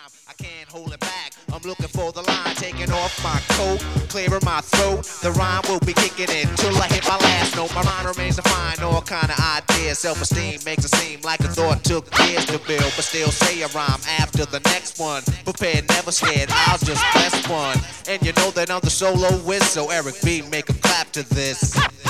I can't hold it back. I'm looking for the line, taking off my coat, clearing my throat. The rhyme will be kicking in till I hit my last note. My mind remains defined, all kind of ideas. Self-esteem makes it seem like a thought took years to build, but still say a rhyme after the next one. Prepared, never scared, I'll just bless one. And you know that I'm the soloist, so Eric B, make 'em clap to this.